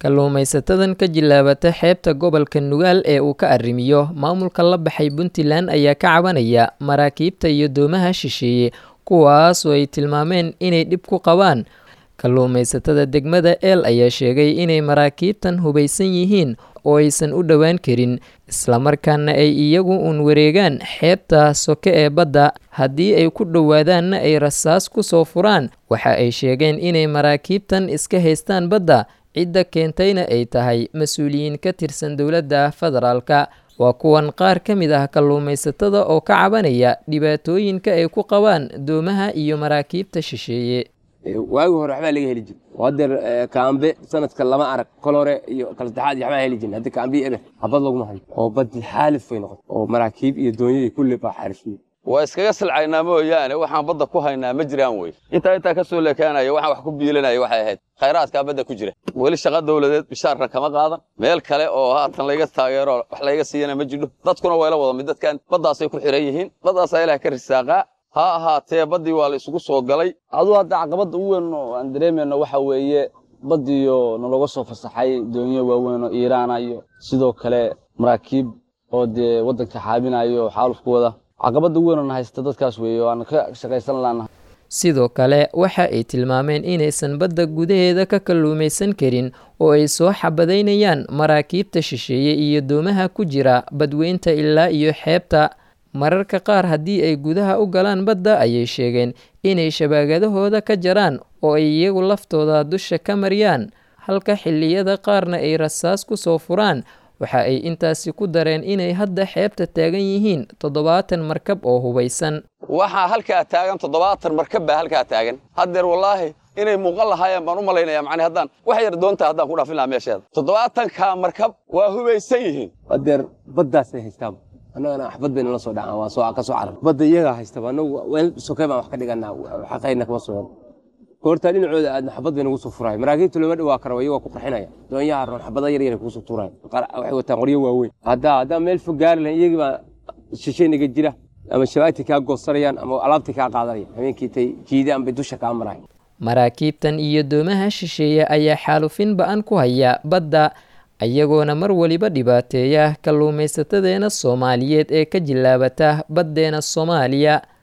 kalluumaysatadan ka jilaabata xeebta gobolka Nugaal ee uu ka arrimiyo maamulka la baxay Puntland ayaa ka cabanaya maraakiibta iyo doomaha shisheeye kuwaas oo ay tilmaameen inay dhib ku qabaan. Kalluumaysatada degmada El ayaa sheegay inay maraakiibtan hubaysan yihiin oo aysan u dhawaan karin, isla markaana ay iyagu wareegaan xeebta soke ee badda. Haddii ay ku dhowaadaanna ay rasaas ku soo furaan. Waxa ay sheegeen inay maraakiibtan iska haystaan badda, cidda keentayna ay tahay mas'uuliyiin ka tirsan dowladda federaalka. Waa kuwan qaar ka mid ah kalluumaysatada oo ka cabanaya dhibaatooyinka ay ku qabaan doomaha iyo maraakiibta shisheeye. waagi hore waxba laga heli jiray wadeer kaambe sanadka lama arag kolore iyo kala saddexaad waxba heli jirin hadda kaambe eber habad lagu hayo oo bad xaalif way noqotay oo maraakiib iyo doonyo kulli baa xarifiyay waa iskaga salcaynaa mooyaane waxaan badda ku haynaa ma jiraan way inta ka soo leekaanaya waxaan wax ku biilanaya waxay ahayd khayraadka badda ku jira wali shaqo dawladeed bishaarna kama qaadan meel kale oo haatan laga taageero wax laga siiyana ma jiro dadkuna way la wada mid dadkan baddaas ay ku xiran yihiin baddaas ay Ilaahay ka risaaqa ha ahaatee badii waa la isugu soo galay aduu hadda caqabada ugu weyn oo aan dareemayno waxa weeye badiyo nalaga soo fasaxay doonyo waaweyn oo Iiraan iyo sidoo kale maraakiib oo de wadanka xaabinayo xaalufkooda caqabada ugu weyn oo haysta dadkaas weeye oo aan ka shaqaysan laana. Sidoo kale waxa ay tilmaameen inaysan badda gudaheeda ka kalluumaysan karin oo ay soo xabadaynayaan maraakiibta shisheeye iyo doomaha ku jira badweynta ilaa iyo xeebta. Mararka qaar haddii ay gudaha u galaan badda ayay sheegeen inay shabaagadahooda ka jaraan oo ay iyagu laftooda dusha ka mariyaan, halka xilliyada qaarna ay rasaas ku soo furaan. Waxa ay intaasi ku dareen inay hadda xeebta taagan yihiin 70 markab oo hubaysan. waxa halka taagan 70 markab baa halka taagan hadeer wallahi inay muuqal lahaayeen baan u maleynaya macna haddaan wax yar doonta haddaan ku dhaafin lahaa meesheeda 70 ka markab waa hubaysan yihiin hadeer baddaas ay haystaan anagana xabad bayna la soo dhacaan waa soo ka soo carab badda iyaga haysta anagu weel sokay baan wax ka dhiganaa xaqayna kama soo koorta dhinacooda aad xabad bayna ugu soo furay maraakiibta loo dhawaa karo iyaga ku qarxinaya doonyaha roon xabada yar yar ku soo tuuray waxay wataan qoryo waaweyn hadda meel fog gaar leh iyaga ba shisheeniga jira ama shabaati ka goosarayaan ama alaabti ka qaadanayaan habeenkii tay jiidaan bay dusha ka maray. Maraakiibtan iyo doomaha shisheeye ayaa xaalufin ba'an ku haya badda, ayagoona mar waliba dhibaateeya kalluumaysatadeena Soomaaliyeed ee ka jilaabata baddeena Soomaaliya.